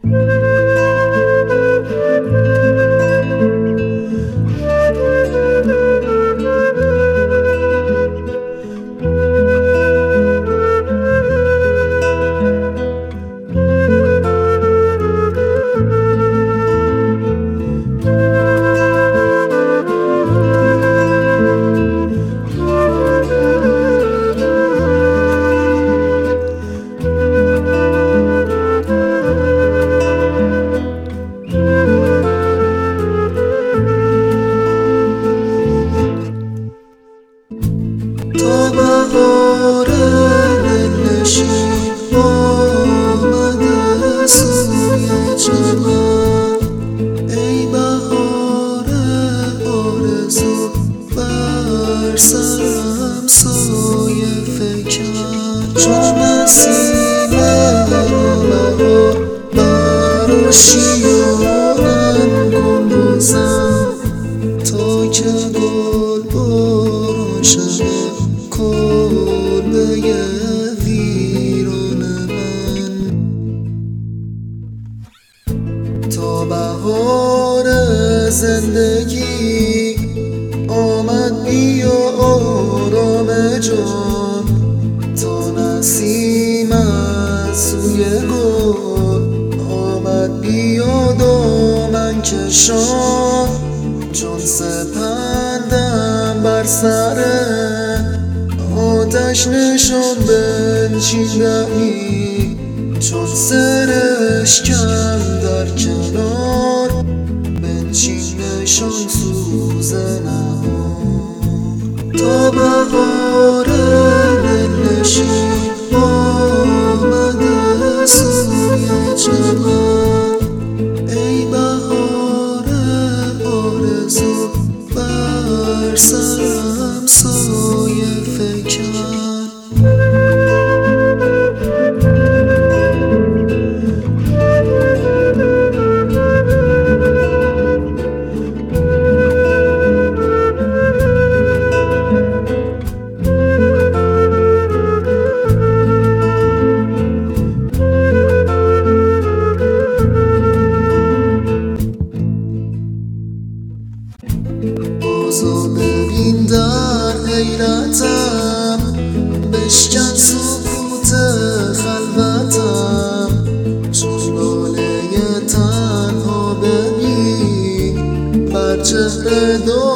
تا بهار دلنشین آمده سوی چمن، ای بهار آرزو بر سرم سایه فکن. چون نسیم نوبهار بر آشیانم گل بزن، تا که گل باران شود کلبه ویران من. تا بهار زندگی آمد بیا آرام جان، تا نسیم از سوی گل آمد بیا دامن کشان. چون سپندم بر سر آتش نشان بنشیندمی، چون سرشکم در کنار بنشین نشان سوزنم. تا بهار دلنشین آمده سوی چمن، ای بهار آرزو بر سرم سایه فکن. بازو ببین در حیرتم، بشکن سکوت خلوتم. چون لاله تنها ببین بر چهره